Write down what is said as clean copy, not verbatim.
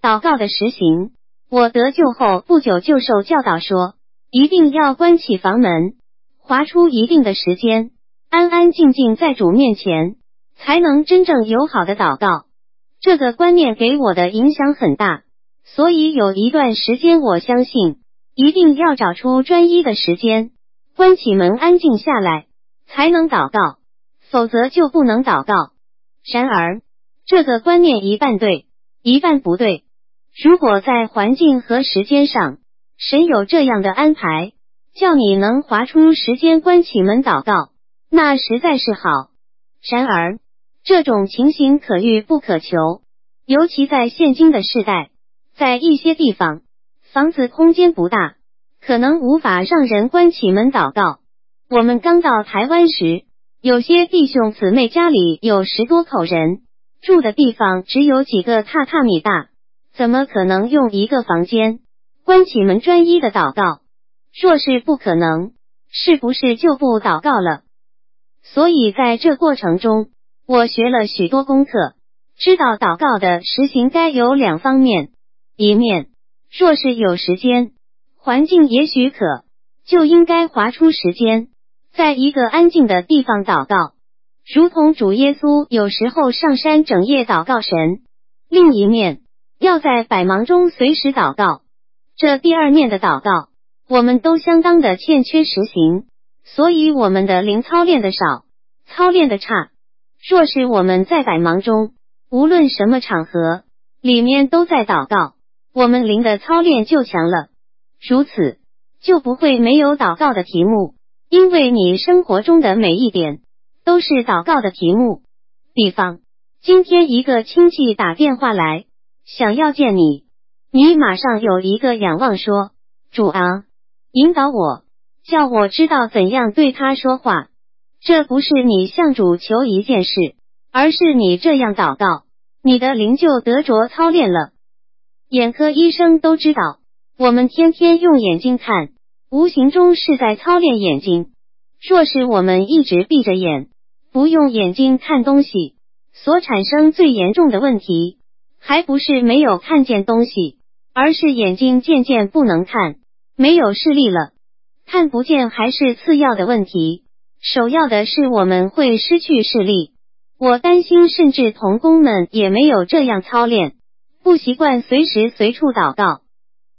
祷告的实行。我得救后不久就受教导说，一定要关起房门，划出一定的时间，安安静静在主面前，才能真正友好的祷告。这个观念给我的影响很大，所以有一段时间我相信，一定要找出专一的时间，关起门安静下来，才能祷告，否则就不能祷告。然而，这个观念一半对，一半不对。如果在环境和时间上，神有这样的安排，叫你能划出时间关起门祷告，那实在是好。然而，这种情形可遇不可求，尤其在现今的世代，在一些地方，房子空间不大，可能无法让人关起门祷告。我们刚到台湾时，有些弟兄姊妹家里有10多口人，住的地方只有几个榻榻米大，怎么可能用一个房间关起门专一的祷告？若是不可能，是不是就不祷告了？所以在这过程中，我学了许多功课，知道祷告的实行该有2方面。一面，若是有时间，环境也许可，就应该划出时间，在一个安静的地方祷告，如同主耶稣有时候上山整夜祷告神。另一面，要在百忙中随时祷告。这第二面的祷告，我们都相当的欠缺实行，所以我们的灵操练的少，操练的差。若是我们在百忙中，无论什么场合，里面都在祷告，我们灵的操练就强了。如此，就不会没有祷告的题目，因为你生活中的每一点，都是祷告的题目。比方，今天一个亲戚打电话来，想要见你，你马上有一个仰望说，主啊，引导我，叫我知道怎样对他说话。这不是你向主求一件事，而是你这样祷告，你的灵就得着操练了。眼科医生都知道，我们天天用眼睛看，无形中是在操练眼睛。若是我们一直闭着眼，不用眼睛看东西，所产生最严重的问题，还不是没有看见东西，而是眼睛渐渐不能看，没有视力了。看不见还是次要的问题，首要的是我们会失去视力。我担心甚至同工们也没有这样操练，不习惯随时随处祷告。